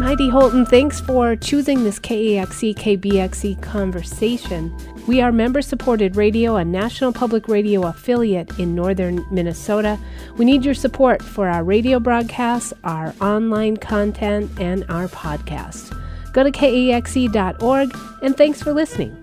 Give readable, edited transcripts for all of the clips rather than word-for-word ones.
Heidi Holton. Thanks for choosing this KAXE, KBXE conversation. We are member-supported radio, a National Public Radio affiliate in northern Minnesota. We need your support for our radio broadcasts, our online content, and our podcast. Go to KAXE.org, and thanks for listening.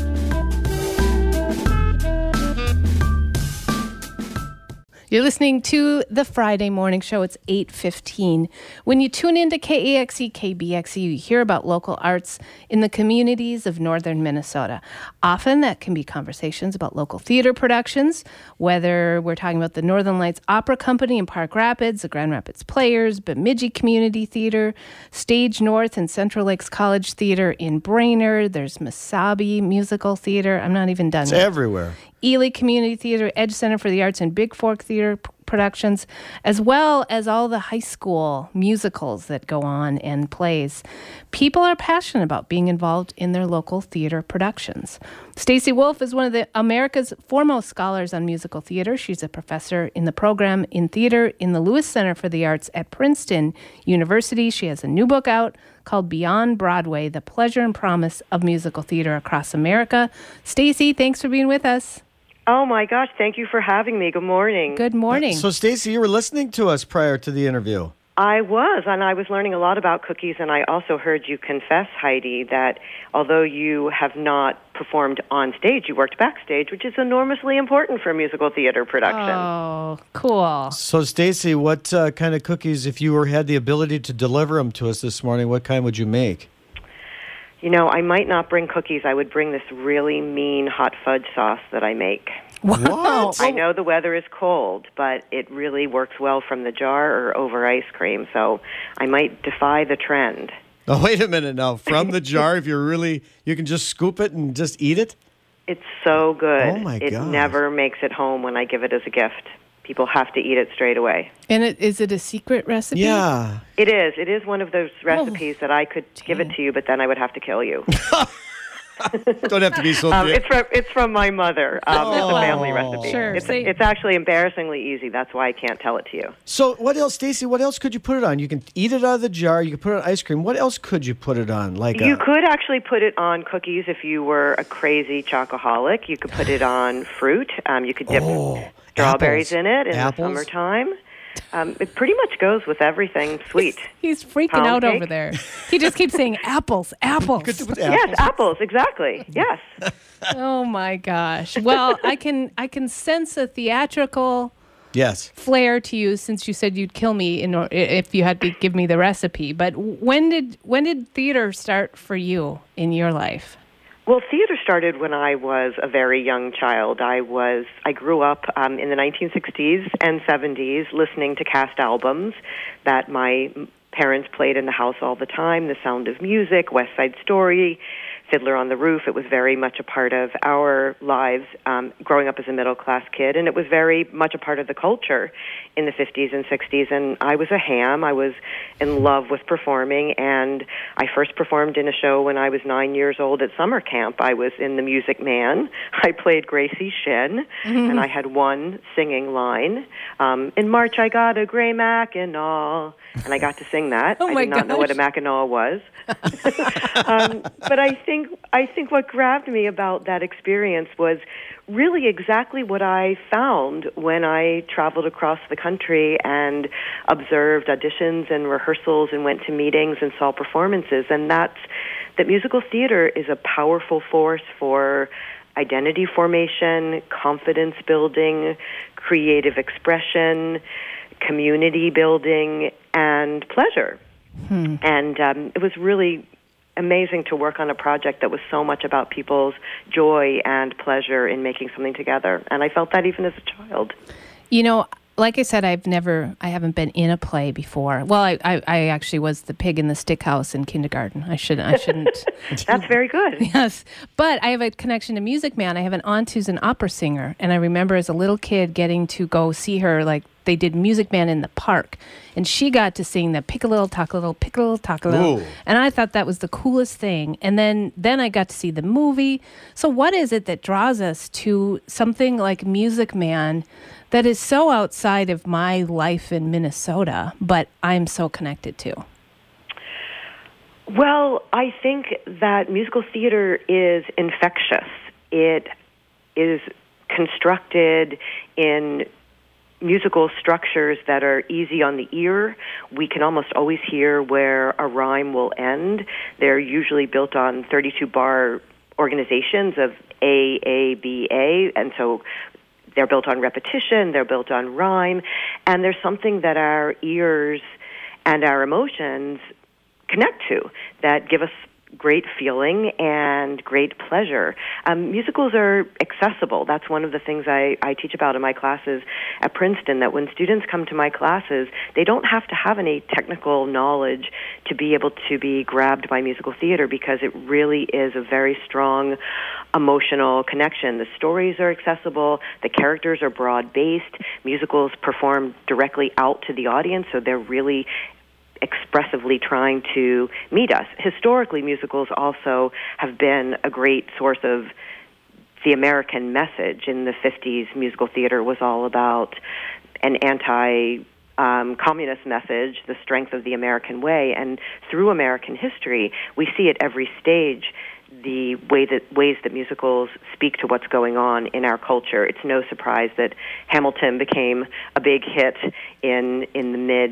You're listening to the Friday Morning Show. It's 8:15. When you tune into KAXE, KBXE, you hear about local arts in the communities of northern Minnesota. Often that can be conversations about local theater productions, whether we're talking about the Northern Lights Opera Company in Park Rapids, the Grand Rapids Players, Bemidji Community Theater, Stage North and Central Lakes College Theater in Brainerd. There's Mesabi Musical Theater. I'm not even done It's yet. everywhere. Ely Community Theater, Edge Center for the Arts, and Big Fork Theater productions, as well as all the high school musicals that go on and plays. People are passionate about being involved in their local theater productions. Stacy Wolf is one of America's foremost scholars on musical theater. She's a professor in the program in theater in the Lewis Center for the Arts at Princeton University. She has a new book out called Beyond Broadway, The Pleasure and Promise of Musical Theater Across America. Stacy, thanks for being with us. Oh, my gosh. Thank you for having me. Good morning. Good morning. So, Stacy, you were listening to us prior to the interview. I was, and I was learning a lot about cookies, and I also heard you confess, Heidi, that although you have not performed on stage, you worked backstage, which is enormously important for musical theater production. Oh, cool. So, Stacy, what kind of cookies, if you had the ability to deliver them to us this morning, what kind would you make? You know, I might not bring cookies. I would bring this really mean hot fudge sauce that I make. Wow. I know the weather is cold, but it really works well from the jar or over ice cream, so I might defy the trend. Oh, wait a minute now. From the jar, if you can just scoop it and just eat it? It's so good. Oh, my It gosh. never makes it home when I give it as a gift. People have to eat it straight away. And is it a secret recipe? Yeah. It is. It is one of those recipes that I could give it to you, but then I would have to kill you. Don't have to be so It's from my mother. It's a family recipe. Sure. It's actually embarrassingly easy. That's why I can't tell it to you. So, what else, Stacy, what else could you put it on? You can eat it out of the jar. You can put it on ice cream. What else could you put it on? You could actually put it on cookies if you were a crazy chocoholic. You could put it on fruit. You could dip strawberries in it in the summertime. It pretty much goes with everything sweet. He's freaking Pound out cake. over there. He just keeps saying apples, apples. Yes, apples, exactly. Yes. Oh my gosh. Well, I can sense a theatrical flair to you, since you said you'd kill me if you had to give me the recipe. But when did theater start for you in your life? Well, theater started when I was a very young child. I grew up in the 1960s and 70s listening to cast albums that my parents played in the house all the time. The Sound of Music, West Side Story, Fiddler on the Roof. It was very much a part of our lives growing up as a middle-class kid, and it was very much a part of the culture in the 50s and 60s. And I was a ham. I was in love with performing, and I first performed in a show when I was 9 years old at summer camp. I was in The Music Man. I played Gracie Shin, and I had one singing line. In March I got a gray Mackinaw, and I got to sing that. Oh my I did not know what a Mackinaw was. But I think what grabbed me about that experience was really exactly what I found when I traveled across the country and observed auditions and rehearsals and went to meetings and saw performances. And that musical theater is a powerful force for identity formation, confidence building, creative expression, community building, and pleasure. And it was really amazing to work on a project that was so much about people's joy and pleasure in making something together. And I felt that even as a child. You know, like I said, I haven't been in a play before. Well, I actually was the pig in the stick house in kindergarten. I shouldn't. That's very good. Yes. But I have a connection to Music Man. I have an aunt who's an opera singer. And I remember as a little kid getting to go see her, like, they did Music Man in the park. And she got to sing the Pick a Little, Talk a Little, Pick a Little, Talk a Little. Ooh. And I thought that was the coolest thing. And then I got to see the movie. So what is it that draws us to something like Music Man that is so outside of my life in Minnesota, but I'm so connected to? Well, I think that musical theater is infectious. It is constructed in musical structures that are easy on the ear. We can almost always hear where a rhyme will end. They're usually built on 32-bar organizations of A, B, A, and so they're built on repetition, they're built on rhyme, and there's something that our ears and our emotions connect to that give us great feeling and great pleasure. Musicals are accessible. That's one of the things I teach about in my classes at Princeton, that when students come to my classes, they don't have to have any technical knowledge to be able to be grabbed by musical theater, because it really is a very strong emotional connection. The stories are accessible. The characters are broad-based. Musicals perform directly out to the audience, so they're really expressively trying to meet us. Historically, musicals also have been a great source of the American message. In the 50s, musical theater was all about an anti-communist message, the strength of the American way. And through American history, we see at every stage the ways that musicals speak to what's going on in our culture. It's no surprise that Hamilton became a big hit in the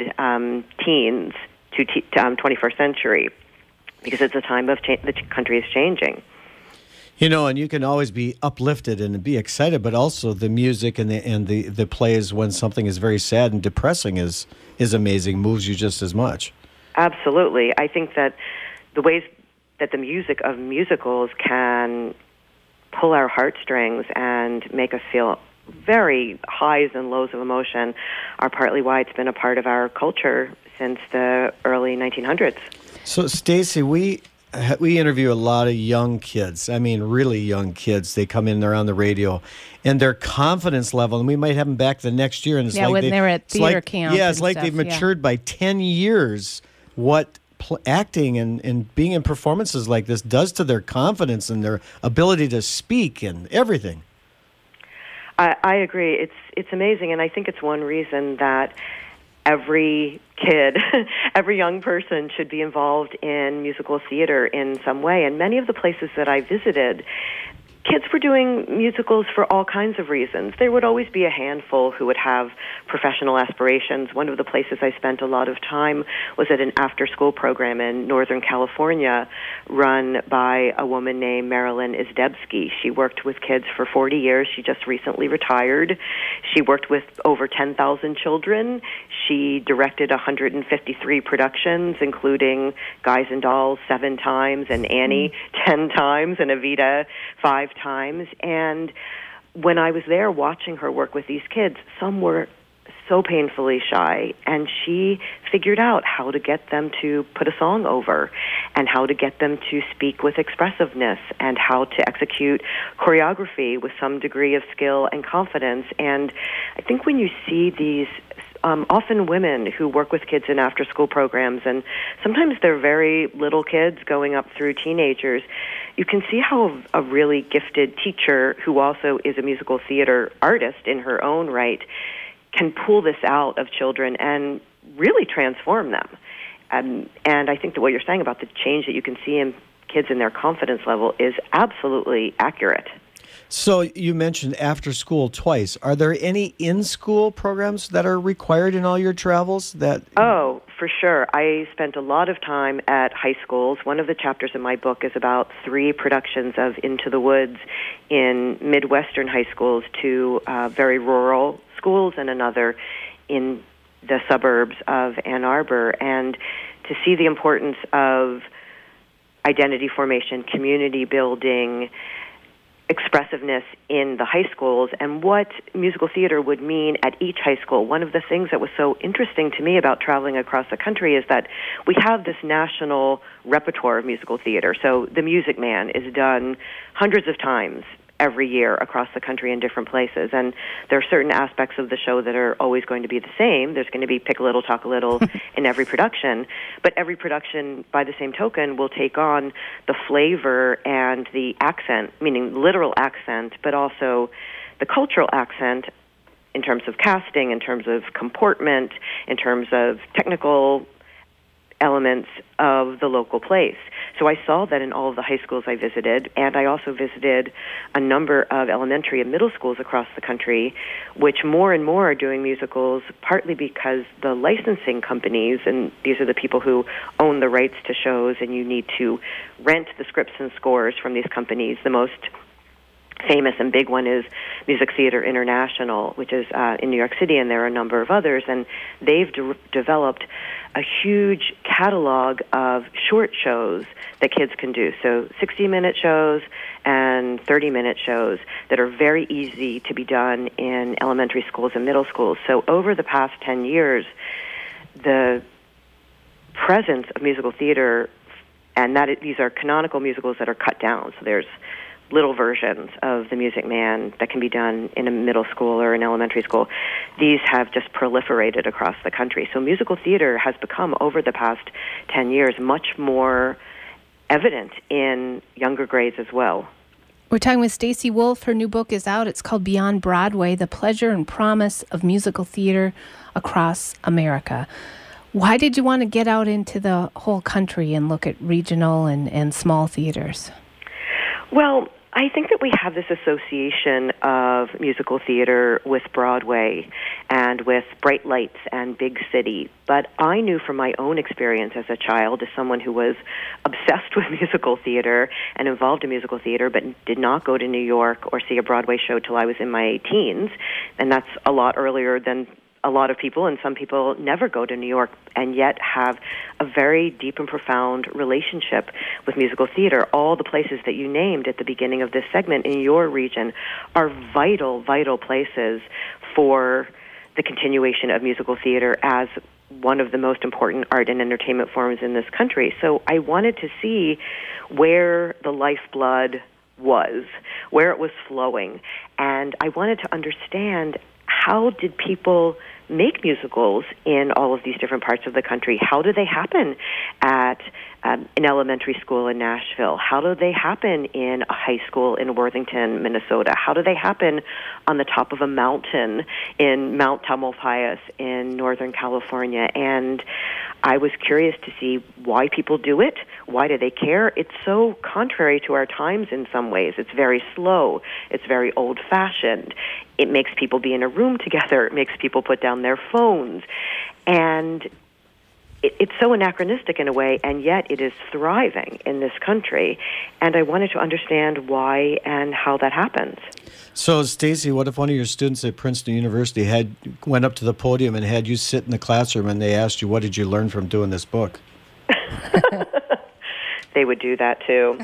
mid-teens to 21st century, because it's a time of the country is changing. You know, and you can always be uplifted and be excited, but also the music and the plays when something is very sad and depressing is amazing, moves you just as much. Absolutely. I think that the ways that the music of musicals can pull our heartstrings and make us feel very highs and lows of emotion are partly why it's been a part of our culture since the early 1900s. So, Stacy, we interview a lot of young kids. I mean, really young kids. They come in, they're on the radio, and their confidence level, and we might have them back the next year. And it's like when they're at theater camp. Yeah, it's like they've matured by 10 years. What acting and being in performances like this does to their confidence and their ability to speak and everything. I agree. It's amazing, and I think it's one reason that every kid, every young person should be involved in musical theater in some way. And many of the places that I visited, kids were doing musicals for all kinds of reasons. There would always be a handful who would have professional aspirations. One of the places I spent a lot of time was at an after-school program in Northern California run by a woman named Marilyn Izdebski. She worked with kids for 40 years. She just recently retired. She worked with over 10,000 children. She directed 153 productions, including Guys and Dolls 7 times, and Annie 10 times, and Evita 5 times. And when I was there watching her work with these kids, some were so painfully shy, and she figured out how to get them to put a song over, and how to get them to speak with expressiveness, and how to execute choreography with some degree of skill and confidence. And I think when you see these often women who work with kids in after-school programs, and sometimes they're very little kids going up through teenagers, you can see how a really gifted teacher who also is a musical theater artist in her own right can pull this out of children and really transform them. And I think that what you're saying about the change that you can see in kids and their confidence level is absolutely accurate. So you mentioned after school twice. Are there any in-school programs that are required in all your travels? Oh, for sure. I spent a lot of time at high schools. One of the chapters in my book is about 3 productions of Into the Woods in Midwestern high schools, 2 very rural schools and another in the suburbs of Ann Arbor. And to see the importance of identity formation, community building, expressiveness in the high schools, and what musical theater would mean at each high school. One of the things that was so interesting to me about traveling across the country is that we have this national repertoire of musical theater. So The Music Man is done hundreds of times every year across the country in different places, and there are certain aspects of the show that are always going to be the same. There's going to be pick a little, talk a little in every production, but every production, by the same token, will take on the flavor and the accent, meaning literal accent, but also the cultural accent in terms of casting, in terms of comportment, in terms of technical elements of the local place. So I saw that in all of the high schools I visited, and I also visited a number of elementary and middle schools across the country, which more and more are doing musicals, partly because the licensing companies, and these are the people who own the rights to shows, and you need to rent the scripts and scores from these companies. The most famous and big one is Music Theater International, which is in New York City, and there are a number of others, and they've developed a huge catalog of short shows that kids can do. So 60-minute shows and 30-minute shows that are very easy to be done in elementary schools and middle schools. So over the past 10 years, the presence of musical theater, and these are canonical musicals that are cut down. So there's little versions of The Music Man that can be done in a middle school or an elementary school. These have just proliferated across the country. So musical theater has become, over the past 10 years, much more evident in younger grades as well. We're talking with Stacy Wolf. Her new book is out. It's called Beyond Broadway, The Pleasure and Promise of Musical Theater Across America. Why did you want to get out into the whole country and look at regional and small theaters? Well, I think that we have this association of musical theater with Broadway and with bright lights and big city. But I knew from my own experience as a child, as someone who was obsessed with musical theater and involved in musical theater, but did not go to New York or see a Broadway show till I was in my teens, and that's a lot earlier than a lot of people, and some people never go to New York and yet have a very deep and profound relationship with musical theater. All the places that you named at the beginning of this segment in your region are vital, vital places for the continuation of musical theater as one of the most important art and entertainment forms in this country. So I wanted to see where the lifeblood was, where it was flowing, and I wanted to understand, how did people make musicals in all of these different parts of the country? How do they happen at an elementary school in Nashville? How do they happen in a high school in Worthington, Minnesota? How do they happen on the top of a mountain in Mount Tamalpais in Northern California? And I was curious to see why people do it. Why do they care? It's so contrary to our times in some ways. It's very slow. It's very old-fashioned. It makes people be in a room together. It makes people put down their phones. And it's so anachronistic in a way, and yet it is thriving in this country. And I wanted to understand why and how that happens. So, Stacy, what if one of your students at Princeton University went up to the podium and had you sit in the classroom and they asked you, what did you learn from doing this book? They would do that too.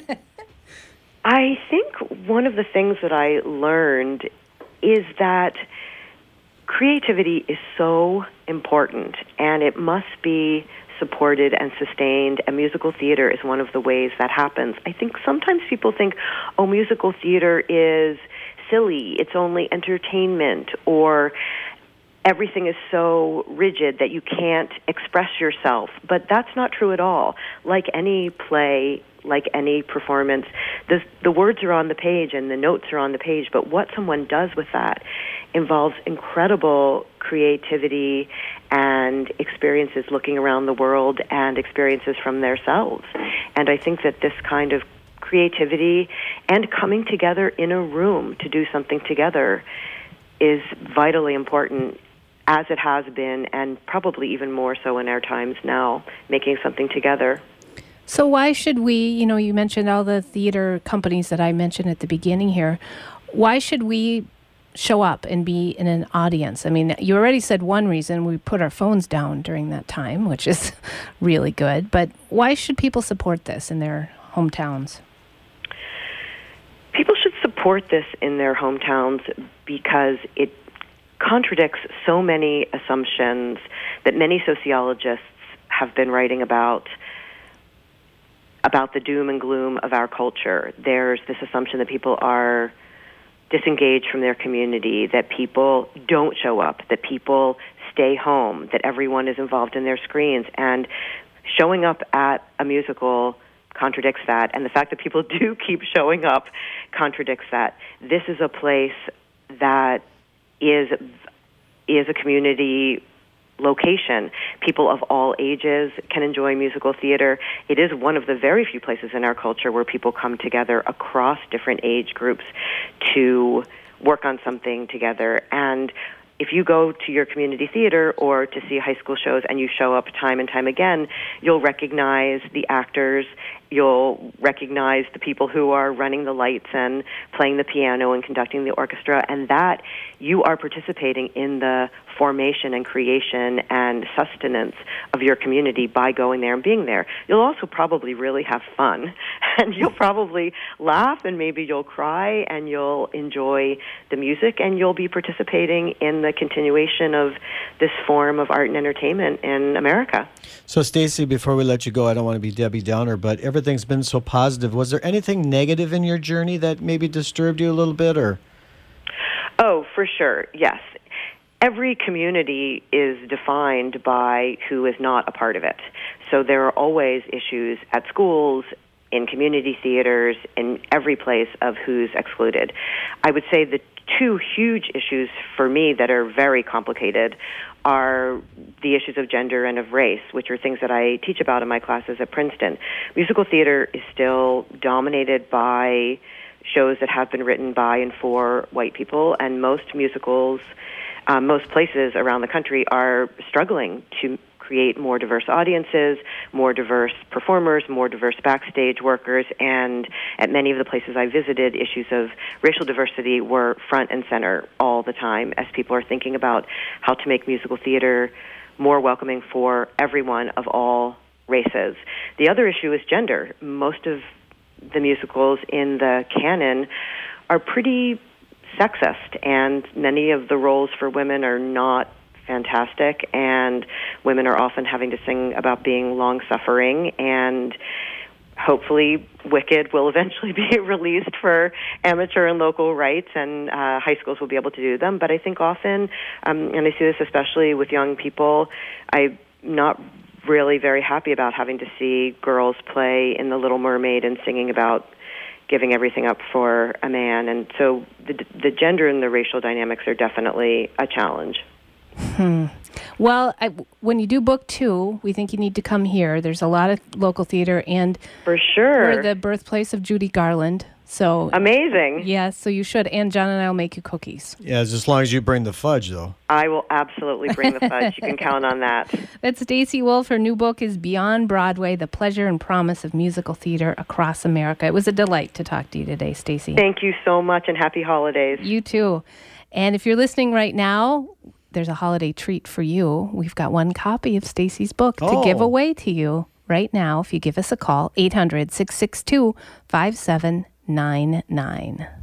I think one of the things that I learned is that creativity is so important, and it must be supported and sustained, and musical theater is one of the ways that happens. I think sometimes people think, oh, musical theater is silly, it's only entertainment, or everything is so rigid that you can't express yourself. But that's not true at all. Like any play, like any performance, the words are on the page and the notes are on the page, but what someone does with that involves incredible creativity and experiences looking around the world and experiences from themselves. And I think that this kind of creativity and coming together in a room to do something together is vitally important, as it has been, and probably even more so in our times now, making something together. So why should we, you mentioned all the theater companies that I mentioned at the beginning here, why should we show up and be in an audience? I mean, you already said one reason, we put our phones down during that time, which is really good, but why should people support this in their hometowns? People should support this in their hometowns because it contradicts so many assumptions that many sociologists have been writing about the doom and gloom of our culture. There's this assumption that people are disengaged from their community, that people don't show up, that people stay home, that everyone is involved in their screens. And showing up at a musical contradicts that. And the fact that people do keep showing up contradicts that. This is a place that is a community location. people of all ages can enjoy musical theater. It is one of the very few places in our culture where people come together across different age groups to work on something together. And if you go to your community theater or to see high school shows and you show up time and time again, you'll recognize the actors, you'll recognize the people who are running the lights and playing the piano and conducting the orchestra, and that you are participating in the formation and creation and sustenance of your community by going there and being there. You'll also probably really have fun, and you'll probably laugh, and maybe you'll cry, and you'll enjoy the music, and you'll be participating in the continuation of this form of art and entertainment in America. So, Stacy, before we let you go, I don't want to be Debbie Downer, but everything's been so positive. Was there anything negative in your journey that maybe disturbed you a little bit, or? Oh, for sure, yes. Every community is defined by who is not a part of it. So there are always issues at schools, in community theaters, in every place of who's excluded. I would say the two huge issues for me that are very complicated are the issues of gender and of race, which are things that I teach about in my classes at Princeton. Musical theater is still dominated by shows that have been written by and for white people, and most musicals, most places around the country are struggling to create more diverse audiences, more diverse performers, more diverse backstage workers, and at many of the places I visited, issues of racial diversity were front and center all the time as people are thinking about how to make musical theater more welcoming for everyone of all races. The other issue is gender. Most of the musicals in the canon are pretty sexist, and many of the roles for women are not fantastic, and women are often having to sing about being long-suffering, and hopefully Wicked will eventually be released for amateur and local rights, and high schools will be able to do them. But I think often, and I see this especially with young people, I'm not really very happy about having to see girls play in The Little Mermaid and singing about giving everything up for a man. And so the gender and the racial dynamics are definitely a challenge. Well, when you do book 2, we think you need to come here. There's a lot of local theater, and for sure, we're the birthplace of Judy Garland. So amazing. Yes, so you should. And John and I will make you cookies. Yeah, as long as you bring the fudge, though. I will absolutely bring the fudge. You can count on that. That's Stacy Wolf. Her new book is Beyond Broadway, The Pleasure and Promise of Musical Theater Across America. It was a delight to talk to you today, Stacy. Thank you so much, and happy holidays. You too. And if you're listening right now, there's a holiday treat for you. We've got one copy of Stacy's book to give away to you right now if you give us a call, 800-662-5799.